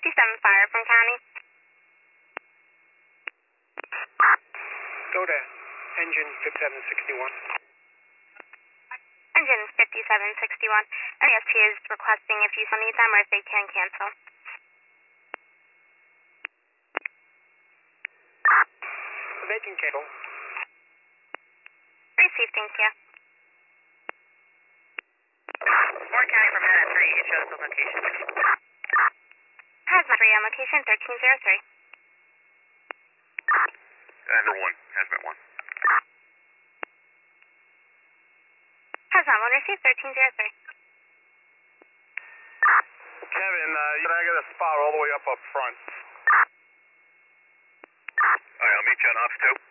57 Fire from County. Go to engine 5761. Engine 5761. NEST is requesting if you still need them or if they can cancel. They can cancel. Received, thank you. Warren County from Hazmat 3, it shows the location. Hazmat 3 on location 1303. Number 1, Hazmat 1. Hazmat 1 received 1303. Kevin, I got a spot all the way up front. Alright, I'll meet you on Ops 2.